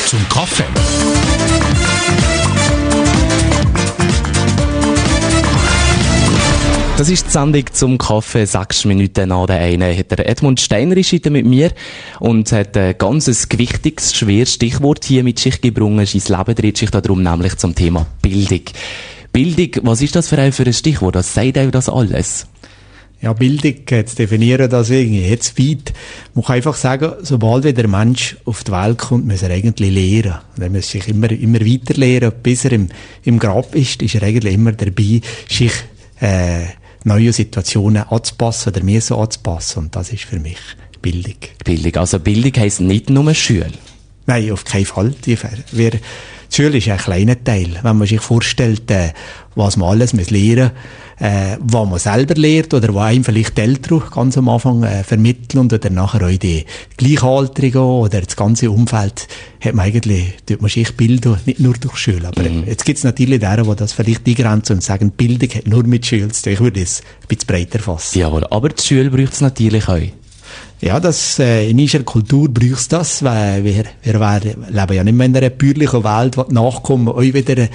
zum Kaffee. Das ist die Sendung zum Kaffee. 6 Minuten nach der einen hat der Edmund Steiner ist mit mir und hat ein ganz gewichtiges, schweres Stichwort hier mit sich gebrungen. Sein Leben dreht sich darum, nämlich zum Thema Bildung. Bildung, was ist das für ein Stichwort? Was sagt euch das alles? Ja, Bildung, zu definieren, das irgendwie jetzt weit. Man kann einfach sagen, sobald wieder ein Mensch auf die Welt kommt, muss er eigentlich lehren. Er muss sich immer weiter lehren. Bis er im Grab ist er eigentlich immer dabei, sich, neue Situationen anzupassen oder mir so anzupassen. Und das ist für mich Bildung. Bildung. Also Bildung heisst nicht nur Schule. Nein, auf keinen Fall. Die Schule ist ein kleiner Teil. Wenn man sich vorstellt, was man alles lernen muss, was man selber lernt oder was einem vielleicht die Eltern ganz am Anfang vermitteln oder nachher auch die Gleichaltrigen oder das ganze Umfeld, tut man sich bilden, nicht nur durch Schule. Aber jetzt gibt es natürlich deren, die das vielleicht eingrenzen und sagen, Bildung hat nur mit Schule zu tun. Ich würde es ein bisschen breiter fassen. Jawohl, aber die Schule braucht es natürlich auch. Ja, in unserer Kultur braucht es das, weil wir leben ja nicht mehr in einer bürgerlichen Welt, wo die Nachkommen auch wieder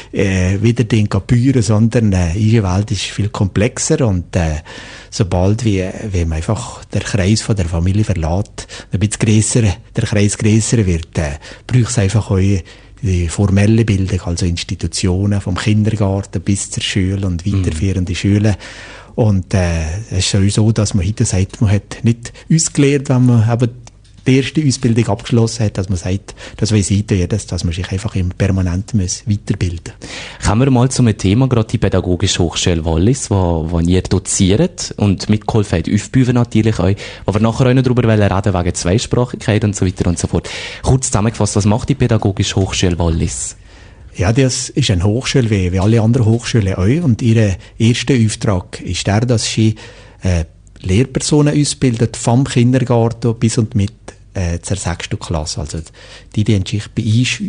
den büren, sondern unsere Welt ist viel komplexer und sobald wie man einfach den Kreis von der Familie verlässt, ein bisschen der Kreis grösser wird, braucht es einfach auch die formelle Bildung, also Institutionen vom Kindergarten bis zur Schule und weiterführende Schulen. Und es ist sowieso, dass man heute sagt, man hat nicht uns gelernt, wenn man eben die erste Ausbildung abgeschlossen hat, dass man sagt, das weiss jeder, dass man sich einfach im permanent weiterbilden muss. Kommen wir mal zu einem Thema, gerade die Pädagogische Hochschule Wallis, wo ihr doziert und mitgeholfen habt, aufbauen natürlich auch, wo wir nachher auch noch darüber reden wegen Zweisprachigkeit und so weiter und so fort. Kurz zusammengefasst, was macht die Pädagogische Hochschule Wallis? Ja, das ist eine Hochschule wie alle anderen Hochschulen auch. Und ihr erster Auftrag ist der, dass sie Lehrpersonen ausbildet, vom Kindergarten bis und mit zur 6. Klasse. Also die sich bei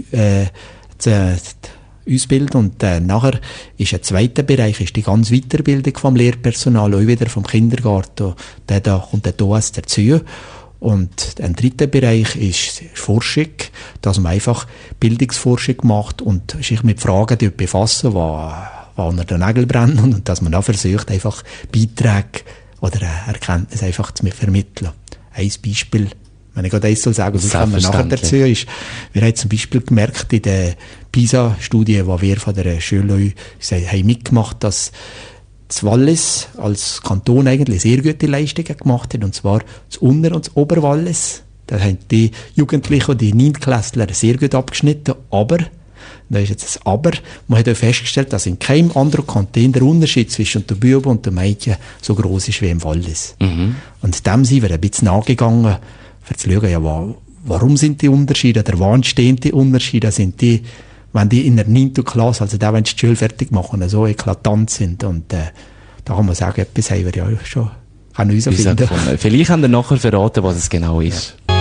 uns ausbilden. Und nachher ist ein zweiter Bereich, ist die ganze Weiterbildung vom Lehrpersonal, auch wieder vom Kindergarten. Da kommt der OS dazu. Und ein dritter Bereich ist Forschung, dass man einfach Bildungsforschung macht und sich mit Fragen befassen, die unter den Nägeln brennen und dass man dann versucht, einfach Beiträge oder Erkenntnisse einfach zu vermitteln. Ein Beispiel, wenn ich gerade eins soll sagen, sonst kommen wir nachher dazu, ist, wir haben zum Beispiel gemerkt in der PISA-Studie, die wir von der Schule haben mitgemacht, dass das Wallis als Kanton eigentlich sehr gute Leistungen gemacht hat, und zwar das Unter- und das Oberwallis. Da haben die Jugendlichen und die 9-Klässler sehr gut abgeschnitten, aber, da ist jetzt das Aber, man hat auch festgestellt, dass in keinem anderen Kanton der Unterschied zwischen den Buben und den Mädchen so gross ist wie im Wallis. Und dem sind wir ein bisschen nachgegangen, um zu schauen, ja, warum sind die Unterschiede, oder wo entstehen die Unterschiede, sind die, wenn die in der 9. Klasse, also da, wenn sie die Schule fertig machen, so eklatant sind. Und da kann man sagen, etwas haben wir ja schon herausfinden. Vielleicht haben wir nachher verraten, was es genau ist. Ja.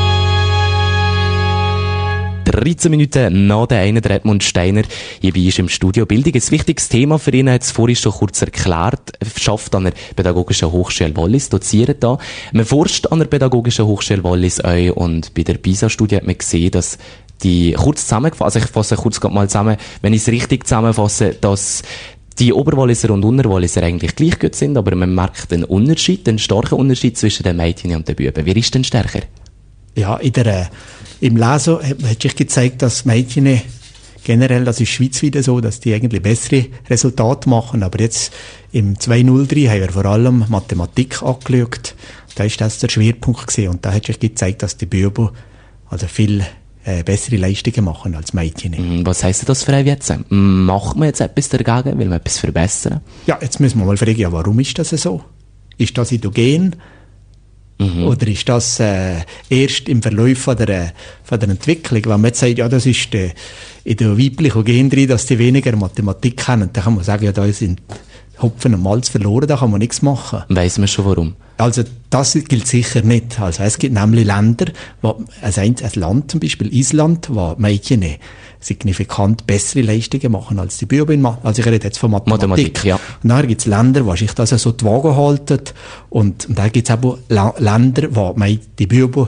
13 Minuten nach der einen, der Edmund Steiner, hier bei uns im Studio. Bildung, ein wichtiges Thema für ihn, hat es vorhin schon kurz erklärt, schafft an der Pädagogischen Hochschule Wallis, doziert da. Man forscht an der Pädagogischen Hochschule Wallis auch, und bei der PISA-Studie hat man gesehen, dass die kurz zusammengefasst, also ich fasse kurz mal zusammen, wenn ich es richtig zusammenfasse, dass die Oberwalliser und Unterwalliser eigentlich gleich gut sind, aber man merkt einen Unterschied, einen starken Unterschied zwischen den Mädchen und den Buben. Wer ist denn stärker? Ja, im Lesen hat sich gezeigt, dass Mädchen generell, das ist schweizweit so, dass die eigentlich bessere Resultate machen, aber jetzt im 203 haben wir vor allem Mathematik angeschaut, da ist das der Schwerpunkt gewesen, und da hat sich gezeigt, dass die Buben also viel bessere Leistungen machen als Mädchen. Was heisst das für euch jetzt? Macht man jetzt etwas dagegen? Will man etwas verbessern? Ja, jetzt müssen wir mal fragen, ja, warum ist das so? Ist das endogen? Oder ist das erst im Verlauf von der Entwicklung? Wenn man jetzt sagt, ja, das ist in der weiblichen Gen drin, dass die weniger Mathematik kennen, dann kann man sagen, ja, da sind Hopfen und Malz verloren, da kann man nichts machen. Weiss man schon warum? Also das gilt sicher nicht. Also es gibt nämlich Länder, ein Land zum Beispiel Island, wo Mädchen signifikant bessere Leistungen machen als die Buben. Also ich rede jetzt von Mathematik. Ja. Und nachher gibt es Länder, wo sich das so die Waage halten. Und da gibt es aber Länder, wo die Buben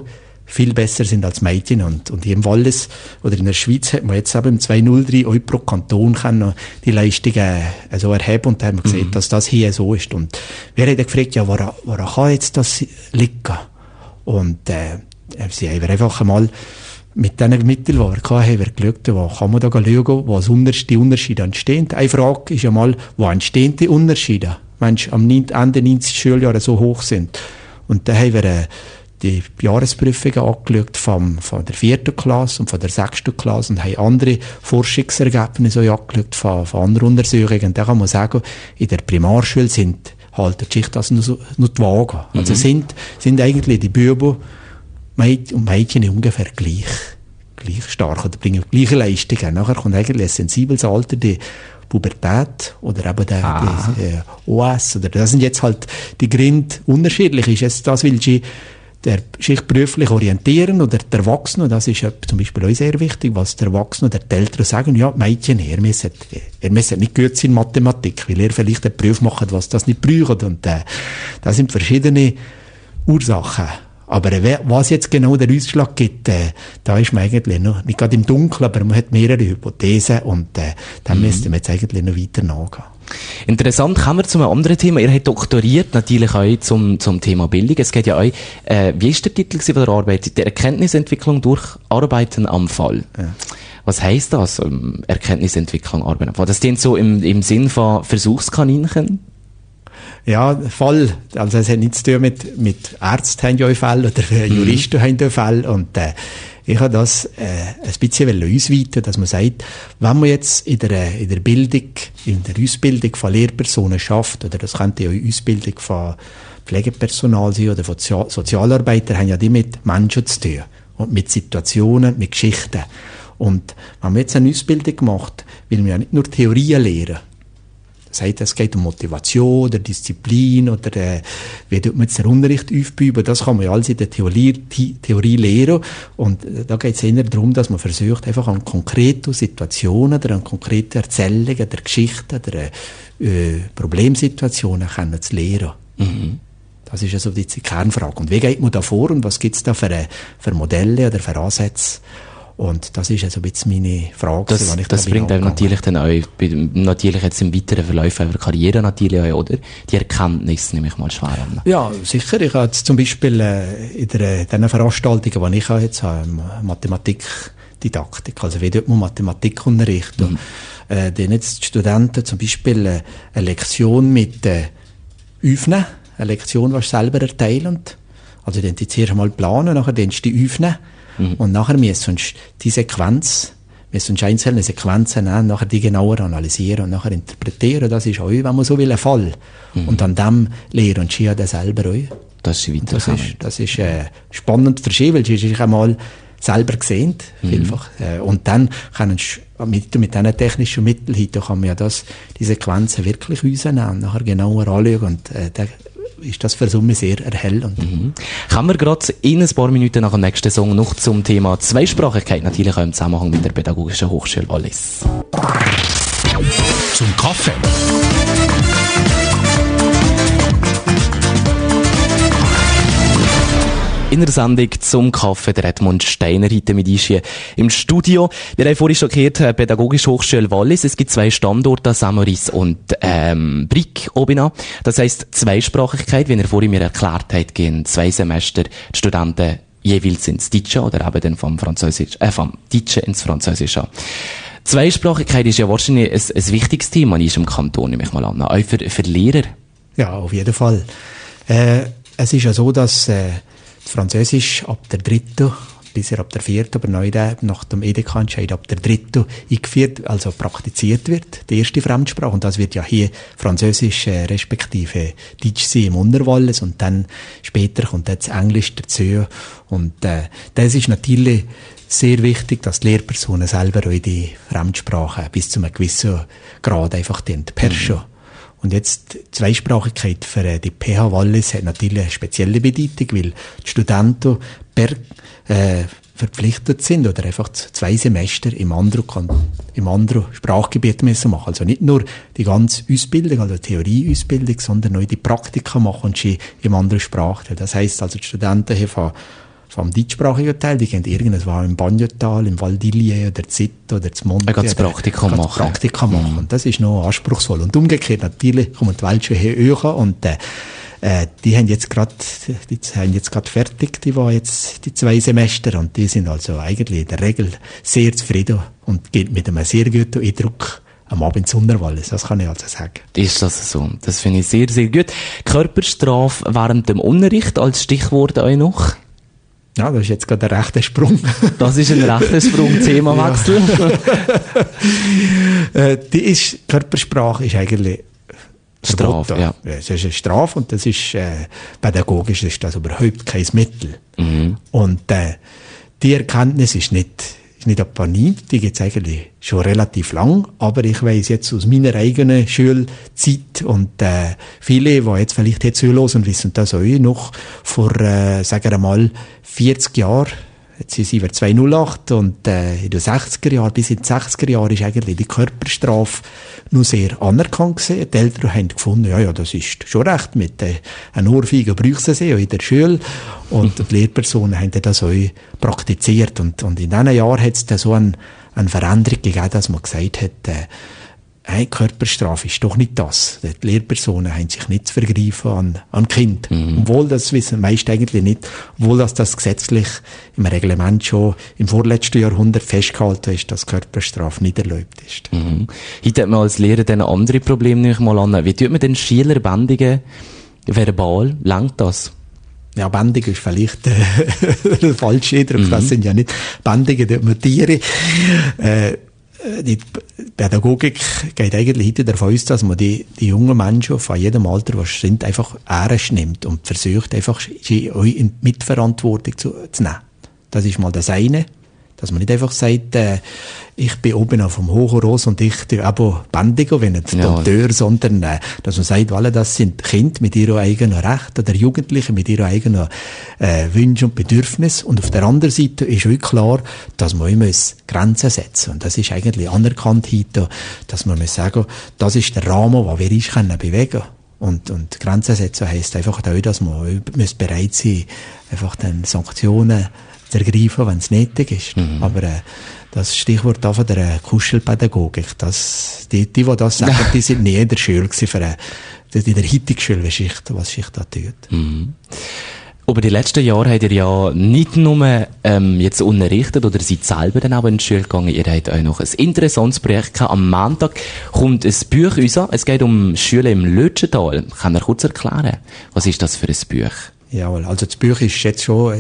viel besser sind als Mädchen. Und hier im Wallis oder in der Schweiz hat man jetzt eben im 203 Euro pro Kanton können die Leistungen so erheben und da haben wir gesehen, dass das hier so ist. Und wir haben dann gefragt, ja, woran kann jetzt das liegen? Und sie haben einfach einmal mit diesen Mitteln, die wir hatten, wir geschaut, wo kann man da schauen, wo die Unterschiede entstehen. Eine Frage ist ja mal, wo entstehen die Unterschiede, wenn sie am Ende 90 Schuljahre so hoch sind. Und da haben wir die Jahresprüfungen angeschaut von der 4. Klasse und von der 6. Klasse und haben andere Forschungsergebnisse angeschaut von anderen Untersuchungen. Und da kann man sagen, in der Primarschule halten sich das nur die Waage. Also sind eigentlich die Buben und Mädchen ungefähr gleich stark oder bringen gleiche Leistungen. Nachher kommt eigentlich ein sensibles Alter, die Pubertät oder eben die OS. Oder das sind jetzt halt die Gründe unterschiedlich. Ist jetzt das, weil sie sich beruflich orientieren oder der Erwachsene, das ist zum Beispiel auch sehr wichtig, was der Erwachsene oder die Eltern sagen, ja, Mädchen, ihr müsst nicht gut sein in Mathematik, weil ihr vielleicht einen Beruf macht, was das nicht braucht. Und da sind verschiedene Ursachen. Aber was jetzt genau den Ausschlag gibt, da ist man eigentlich noch, nicht gerade im Dunkeln, aber man hat mehrere Hypothesen und dann müsste man jetzt eigentlich noch weiter nachgehen. Interessant, kommen wir zu einem anderen Thema. Ihr habt doktoriert natürlich auch zum Thema Bildung. Es geht ja auch, wie ist der Titel von der Arbeit? Die Erkenntnisentwicklung durch Arbeiten am Fall. Ja. Was heisst das, Erkenntnisentwicklung, Arbeiten am Fall? Das klingt so im Sinn von Versuchskaninchen? Ja, Fall. Also es hat nichts zu tun mit Ärzten haben ja Fälle oder Juristen haben ja Fälle und ich habe das ein bisschen ausweiten, dass man sagt, wenn man jetzt in der Bildung, in der Ausbildung von Lehrpersonen schafft, oder das könnte ja eine Ausbildung von Pflegepersonal sein oder von Sozialarbeitern, haben ja die mit Menschen zu tun und mit Situationen, mit Geschichten. Und wenn man jetzt eine Ausbildung macht, will man ja nicht nur Theorien lehren. Das heißt, es geht um Motivation oder Disziplin oder wie tut man jetzt den Unterricht aufbauen. Das kann man ja alles in der Theorie lehren. Und da geht es eher darum, dass man versucht, einfach an konkreten Situationen oder an konkreten Erzählungen der Geschichten oder Problemsituationen zu lehren. Mhm. Das ist also die Kernfrage. Und wie geht man da vor und was gibt es da für Modelle oder für Ansätze? Und das ist also ein bisschen meine Frage. Das bringt einem natürlich dann auch, natürlich jetzt im weiteren Verlauf eurer Karriere natürlich auch, oder? Die Erkenntnis nehme ich mal schwer an. Ja, sicher. Ich habe jetzt zum Beispiel in diesen Veranstaltungen, die ich jetzt habe, Mathematikdidaktik, also wie tut man Mathematikunterricht. Und dann jetzt die Studenten zum Beispiel eine Lektion mit aufnehmen, eine Lektion, die sie selber erteilen. Also dann zuerst einmal planen, nachher dann die aufnehmen. Und nachher müssen wir einzelne Sequenzen nehmen, nachher die genauer analysieren und nachher interpretieren. Das ist auch, wenn man so will, ein Fall. Und an dem lehren und sie das selber auch. Das ist spannend für sie, weil sie sich einmal selber sehen, vielfach. Und dann können sie mit diesen technischen Mitteln, heute kann man ja die Sequenzen wirklich rausnehmen und nachher genauer anschauen und ist das für Summe sehr erhellend. Kommen wir gerade in ein paar Minuten nach dem nächsten Song noch zum Thema Zweisprachigkeit, natürlich auch im Zusammenhang mit der Pädagogischen Hochschule Wallis. Zum Kaffee. In der Sendung zum Kaffee der Edmund Steiner heute mit uns hier im Studio. Wir haben vorhin schon gehört, Pädagogische Hochschule Wallis. Es gibt 2 Standorte, Saint-Maurice und Brig oben. Das heisst, Zweisprachigkeit, wie ihr vorhin mir erklärt habt, gehen 2 Semester die Studenten jeweils ins Deutsche oder eben dann vom Deutschen ins Französische. Zweisprachigkeit ist ja wahrscheinlich ein wichtiges Thema in unserem Kanton, nehme ich mal an. Auch für Lehrer. Ja, auf jeden Fall. Es ist ja so, dass Französisch ab der 3., bisher ab der 4., aber neu nach dem EDK-Entscheid ab der 3. eingeführt, also praktiziert wird, die erste Fremdsprache. Und das wird ja hier Französisch respektive Deutsch sein im Unterwallis und dann später kommt jetzt Englisch dazu. Und das ist natürlich sehr wichtig, dass die Lehrpersonen selber auch die Fremdsprache bis zu einem gewissen Grad einfach beherrschen. Und jetzt Zweisprachigkeit für die PH Wallis hat natürlich eine spezielle Bedeutung, weil die Studenten verpflichtet sind oder einfach 2 Semester im anderen Sprachgebiet müssen machen. Also nicht nur die ganze Ausbildung, also Theorieausbildung, sondern auch die Praktika machen und sie im anderen Sprache. Das heisst also, die Studenten hier von vom deutschsprachigen Teil, die gehen irgendwo im Banjotal, im Val d'Illier oder Zit oder das Monte. Das Praktikum machen. Und das ist noch anspruchsvoll. Und umgekehrt natürlich kommen die Welschen höher und die haben jetzt gerade fertig, die waren jetzt die 2 Semester und die sind also eigentlich in der Regel sehr zufrieden und geht mit einem sehr guten Eindruck am Abend zu Unterwallis. Das kann ich also sagen. Ist das so? Das finde ich sehr, sehr gut. Körperstrafe während dem Unterricht als Stichwort auch noch? Ja, das ist jetzt gerade ein rechter Sprung. Das ist ein rechter Sprung, Themawechsel. Körpersprache ist eigentlich Strafe, ja. Es ist eine Strafe und das ist, pädagogisch ist das überhaupt kein Mittel. Mhm. Und, die Erkenntnis ist nicht etwa nie, die gibt's eigentlich schon relativ lang, aber ich weiss jetzt aus meiner eigenen Schulzeit und viele, die jetzt vielleicht hier zuhören, wissen das auch noch vor, sagen wir mal, 40 Jahren. Jetzt sind wir 208 und in den 60er Jahren, bis in die 60er Jahre ist eigentlich die Körperstrafe nur sehr anerkannt gewesen. Die Eltern haben gefunden, ja, das ist schon recht, mit einer Ohrfeige brauchst du sie auch in der Schule. Und die Lehrpersonen haben das auch praktiziert. Und in diesen Jahren hat es da so eine Veränderung gegeben, dass man gesagt hat, Körperstrafe ist doch nicht das. Die Lehrpersonen haben sich nicht zu vergreifen an Kind. Obwohl, das wissen meist eigentlich nicht, obwohl das gesetzlich im Reglement schon im vorletzten Jahrhundert festgehalten ist, dass Körperstrafe nicht erlaubt ist. Heute hat man als Lehrer dann andere Probleme, nehme ich mal an. Wie tut man den Schüler bändigen? Verbal? Langt das? Ja, bändigen ist vielleicht der falsche Eindruck. Das sind ja nicht Bändigen, die man Tiere. Die Pädagogik geht eigentlich heute davon aus, dass man die jungen Menschen von jedem Alter, was sind, einfach ernst nimmt und versucht, einfach sie in Mitverantwortung zu nehmen. Das ist mal das eine. Dass man nicht einfach sagt, ich bin oben auf dem hohen Ross und ich tue aber bändigen, wenn nicht Dompteur, sondern dass man sagt, alle das sind Kinder mit ihren eigenen Rechten oder Jugendliche mit ihren eigenen Wünschen und Bedürfnissen. Und auf der anderen Seite ist auch klar, dass man immer Grenzen setzen muss. Und das ist eigentlich anerkannt heute, dass man sagen muss, das ist der Rahmen, den wir uns bewegen können. Und Grenzen setzen heisst einfach auch, dass man bereit sein einfach dann Sanktionen zu ergreifen, wenn es nötig ist. Aber das Stichwort da von der Kuschelpädagogik, die das sagen, die sind nie in der Schule gewesen, in der heutigen Schulgeschichte, was sich da tut. Aber die letzten Jahre habt ihr ja nicht nur jetzt unterrichtet oder seid selber dann auch in die Schule gegangen, ihr habt auch noch ein interessantes Projekt gehabt. Am Montag kommt ein Buch raus, es geht um Schule im Lötschental. Kann ihr kurz erklären, was ist das für ein Buch? Jawohl, also das Buch ist jetzt schon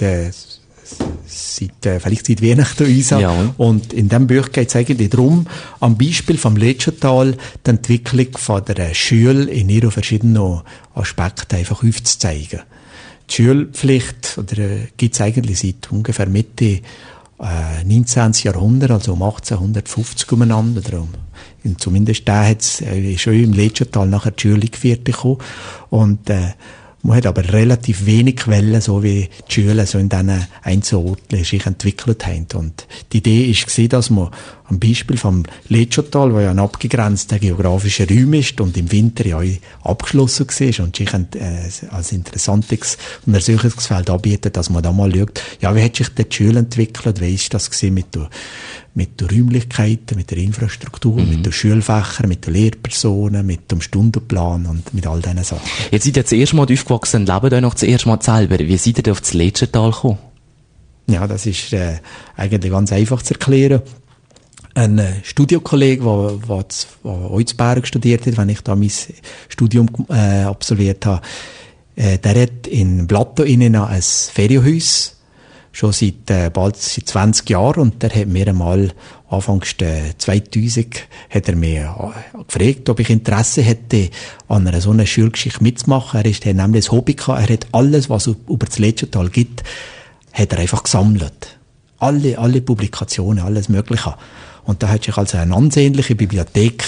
vielleicht seit Weihnachten raus. Ja. Und in diesem Buch geht es eigentlich darum, am Beispiel vom Lötschental die Entwicklung von der Schule in ihren verschiedenen Aspekten einfach aufzuzeigen. Die Schulpflicht gibt es eigentlich seit ungefähr Mitte 19. Jahrhundert, also um 1850 umeinander. Zumindest ist schon im Lötschental nachher die Schule geführt gekommen. Und man hat aber relativ wenig Quellen, so wie die Schulen so in diesen Einzelorten sich entwickelt haben. Und die Idee war, dass man am Beispiel vom Lötschental, wo ja ein abgegrenzter geografischer Raum ist und im Winter ja abgeschlossen war und sich als interessantes Untersuchungsfeld anbietet, dass man da mal schaut, ja, wie hat sich die Schule entwickelt, wie ist das mit den Räumlichkeiten, mit der Infrastruktur, mit den Schulfächern, mit den Lehrpersonen, mit dem Stundenplan und mit all diesen Sachen. Jetzt seid ihr das erste Mal aufgewachsen und lebt euch noch das erste Mal selber. Wie seid ihr auf das Lötschental gekommen? Ja, das ist eigentlich ganz einfach zu erklären. Ein Studiokollege, der auch in Berg studiert hat, wenn ich da mein Studium absolviert habe, der hat in Blato innen ein Ferienhaus, schon bald seit 20 Jahren, und der hat mir einmal anfangs 2000 hat er mich gefragt, ob ich Interesse hätte, an so einer Schulgeschichte mitzumachen. Er hat nämlich ein Hobby gehabt, er hat alles, was es über das Lötschental gibt, hat er einfach gesammelt. Alle Publikationen, alles Mögliche. Und da hat sich also eine ansehnliche Bibliothek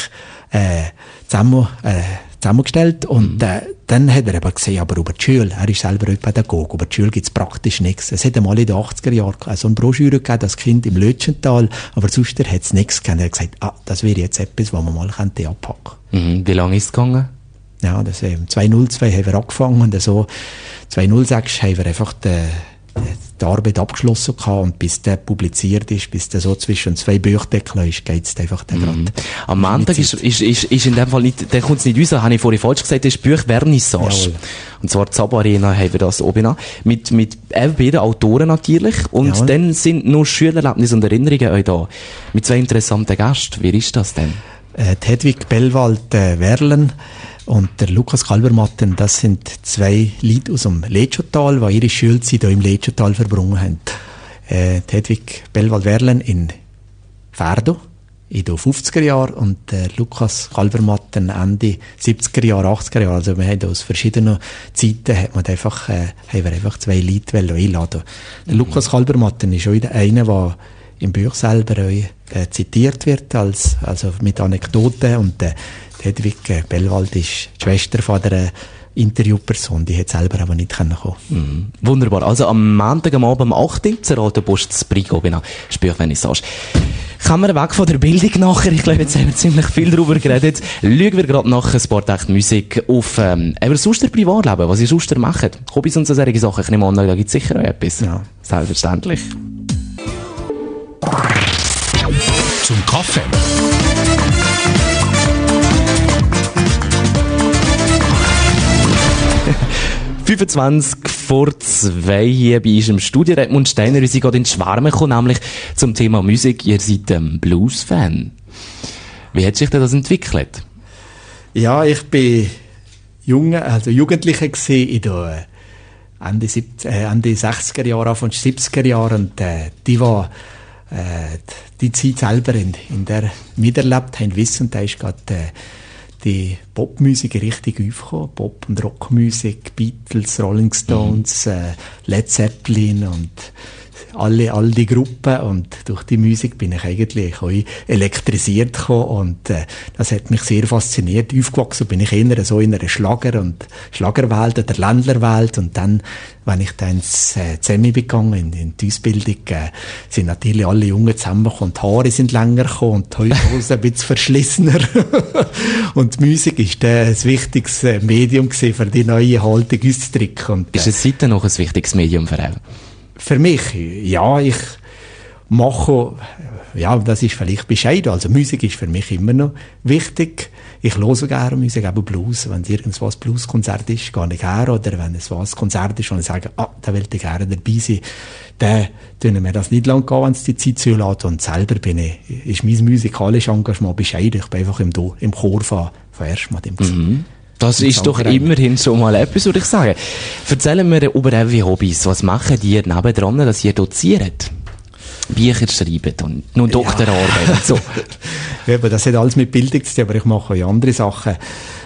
zusammengestellt. Und dann hat er eben gesehen, aber über die Schule, er ist selber ein Pädagoge, über die Schule gibt's praktisch nichts. Es hat einmal in den 80er Jahren so eine Broschüre gegeben, das Kind im Lötschental, aber sonst hat es nichts gegeben. Er hat gesagt, das wäre jetzt etwas, was man mal anpacken könnte. Wie lange ist es gegangen? Ja, im 202 haben wir angefangen und so 206 haben wir einfach die Arbeit abgeschlossen gehabt und bis der publiziert ist, bis der so zwischen 2 Büchdeckeln ist, geht's einfach dann gerade. Am Montag ist in dem Fall nicht, der kommt's nicht raus, habe ich vorhin falsch gesagt, das ist Büch-Vernissage. Jawohl. Und zwar Zabo Arena haben wir das oben an. Mit beiden Autoren natürlich. Und Jawohl. dann sind noch Schülerlebnisse und Erinnerungen euch da. Mit 2 interessanten Gästen. Wie ist das denn? Die Hedwig Bellwald-Werlen und der Lukas Kalbermatten, das sind 2 Leute aus dem Lechotal, die ihre Schulzeit hier im Lechotal verbrungen haben. Die Hedwig Bellwald-Werlen in Ferdo in den 50er Jahren und der Lukas Kalbermatten Ende 70er Jahre, 80er Jahre. Also wir haben aus verschiedenen Zeiten haben wir einfach 2 Leute einladen. Der Lukas Kalbermatten ist auch einer, der im Buch selber zitiert wird, also mit Anekdoten. Und die Hedwig Bellwald ist die Schwester von der Interviewperson, die hat selber aber nicht kommen können. Wunderbar. Also am Montag am Abend um 8 Uhr, zur Roten Post zu Brigo, genau. Spürvernissage. Kommen wir weg von der Bildung nachher. Ich glaube, jetzt haben wir ziemlich viel darüber geredet. Schauen wir gerade nach ein paar Takte Musik auf, aber sonst der Privatleben, was ihr sonst macht. Hobbys und so solche Sachen. Ich nehme an, da gibt es sicher auch etwas. Ja. Selbstverständlich. Zum Kaffee. «25 vor 2» hier bei uns im Studio. Edmund Steiner, ihr seid gerade ins Schwärmen gekommen, nämlich zum Thema Musik. Ihr seid Blues-Fan. Wie hat sich denn das entwickelt? Ja, ich bin Jugendlicher gewesen in den Ende 60er Jahre, Anfang 70er Jahre. Und die Zeit selber in der miterlebt haben, wissen, da ist gerade die Popmusik richtig aufgekommen. Pop- und Rockmusik, Beatles, Rolling Stones, Led Zeppelin und all die Gruppen. Und durch die Musik bin ich eigentlich auch elektrisiert gekommen. Und das hat mich sehr fasziniert. Aufgewachsen bin ich eher so in einer Schlagerwelt oder Ländlerwelt. Und dann, wenn ich dann ins Zemi gegangen in die Ausbildung, sind natürlich alle Jungen zusammengekommen. Die Haare sind länger gekommen und die Hosen ein bisschen verschlissener. Und die Musik ist das wichtigste Medium gewesen, für die neue Haltung auszudrücken. Ist es seitdem noch ein wichtiges Medium für euch? Für mich, ja, ich mache, ja, das ist vielleicht bescheiden. Also Musik ist für mich immer noch wichtig. Ich höre gerne Musik, eben Blues. Wenn es irgendwo ein Blueskonzert ist, gehe ich gerne. Oder wenn es was Konzert ist und ich sage, da will ich gerne dabei sein, dann tun mir das nicht lang gehen, wenn es die Zeit zulässt. Und selber ist mein musikalisches Engagement bescheiden. Ich bin einfach im Chor von erstmal dem gesungen. Das ist doch immerhin schon mal etwas, würde ich sagen. Erzählen wir über eure Hobbys. Was macht ihr nebendran, dass ihr doziert? Bücher schreibt und nun Doktorarbeit und so. Ja, das hat alles mit Bildung zu tun, aber ich mache auch andere Sachen.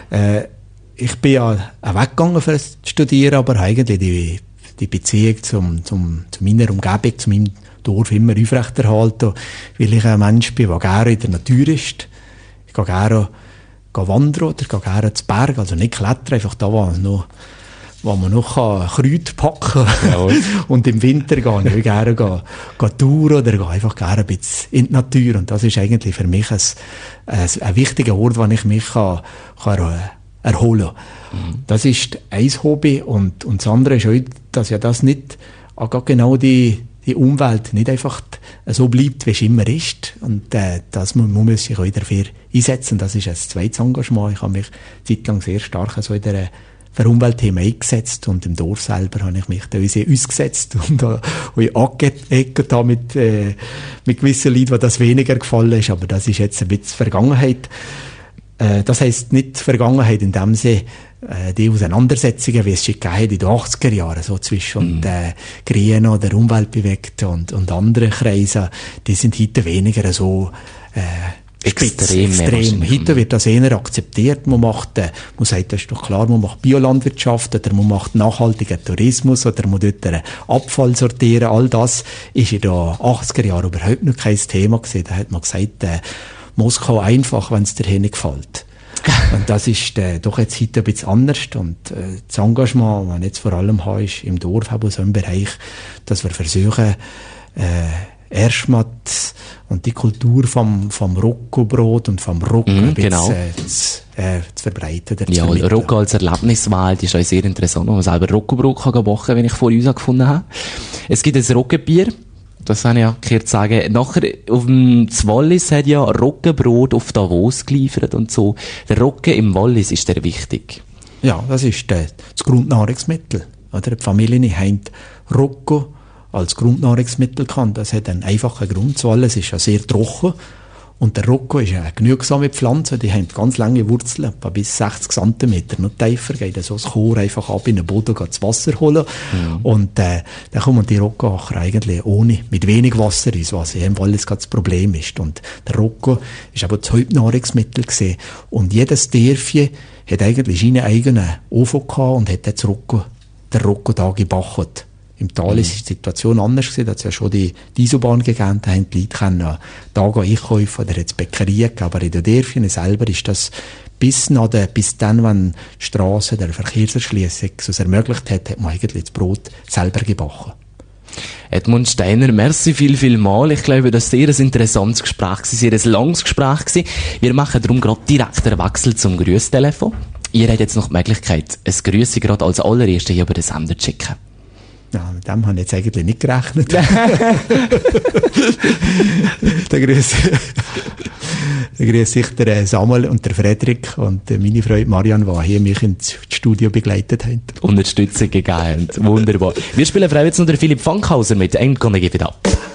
Ich bin ja auch weggegangen für das Studieren, aber eigentlich die Beziehung zu meiner Umgebung, zu meinem Dorf immer aufrechterhalten, weil ich ein Mensch bin, der gerne in der Natur ist. Ich gehe gerne wandern oder gehe gerne zu Berg, also nicht klettern, einfach da, wo man noch Kräuter packen kann. Ja. Und im Winter gehe ich gerne touren oder gehe einfach gerne ein bisschen in die Natur. Und das ist eigentlich für mich ein wichtiger Ort, wo ich mich kann erholen kann. Das ist ein Hobby. Und das andere ist auch, dass ja das nicht genau die Umwelt nicht einfach so bleibt, wie es immer ist. Und das muss man sich auch dafür einsetzen. Das ist ein zweites Engagement. Ich habe mich zeitlang sehr stark so in der für Umweltthemen eingesetzt und im Dorf selber habe ich mich da ausgesetzt und angeeckt mit gewissen Leuten, wo das weniger gefallen ist, aber das ist jetzt ein bisschen Vergangenheit. Das heisst nicht Vergangenheit in dem Sinne, die Auseinandersetzungen, wie es schon gegeben hat in den 80er Jahren, so zwischen Grünen oder Umweltbewegten und anderen Kreisen, die sind heute weniger so extrem. Heute wird das eher akzeptiert. Man sagt, das ist doch klar, man macht Biolandwirtschaft oder man macht nachhaltigen Tourismus oder man tut den Abfall sortieren. All das ist in den 80er Jahren überhaupt noch kein Thema gewesen. Da hat man gesagt, Moskau einfach, wenn es dir hier nicht gefällt. Und das ist doch jetzt heute ein bisschen anders. Und das Engagement, das ich jetzt vor allem habe, ist im Dorf, so im Bereich, dass wir versuchen, erstmal und die Kultur vom Rocco-Brot und vom Rocco genau. zu verbreiten. Ja, Rocco als Erlebniswahl, die ist auch sehr interessant, wo man selber Rocco-Brot kann backen, wenn ich vor uns gefunden habe. Es gibt ein Roggenbier. Das habe ich ja gehört sagen. Nachher, auf dem Wallis hat ja Roggenbrot auf Davos geliefert und so. Der Roggen im Wallis ist der wichtig. Ja, das ist das Grundnahrungsmittel. Oder? Die Familien haben Roggen als Grundnahrungsmittel gekannt. Das hat einen einfachen Grund. Das Wallis ist ja sehr trocken. Und der Roggen ist eine genügsame Pflanze. Die haben ganz lange Wurzeln, etwa bis 60 cm. Noch tiefer geht so das Chor einfach ab in den Boden, geht das Wasser holen. Und dann kommen die Roggenacher eigentlich mit wenig Wasser ins Wasser. Im Wallis das Problem ist. Und der Roggen ist aber das Hauptnahrungsmittel gewesen. Und jedes Dörfchen hat eigentlich seinen eigenen Ofen gehabt und hat jetzt den Roggen da gebacken. Im Tal ist die Situation anders gewesen, da hat es ja schon die Isobahn gegeben, da haben die Leute können da einkaufen oder jetzt Bäckerien gegeben, aber in den Dörfchen selber ist das bis dann, wenn die Strasse der Verkehrserschliessung es ermöglicht hat man eigentlich das Brot selber gebacken. Edmund Steiner, merci viel mal. Ich glaube, das war sehr ein interessantes Gespräch, sehr ein langes Gespräch gewesen. Wir machen darum gerade direkt einen Wechsel zum Grüßtelefon. Ihr habt jetzt noch die Möglichkeit, ein Grüße gerade als allererstes hier über den Sender zu schicken. Ja, mit dem habe ich jetzt eigentlich nicht gerechnet. Der grüße ich der Samuel und der Frederik und meine Freundin Marianne, die hier mich ins Studio begleitet haben. Unterstützung gegeben haben. Wunderbar. Wir spielen jetzt noch der Philipp Fankhauser mit «I'm gonna give it up».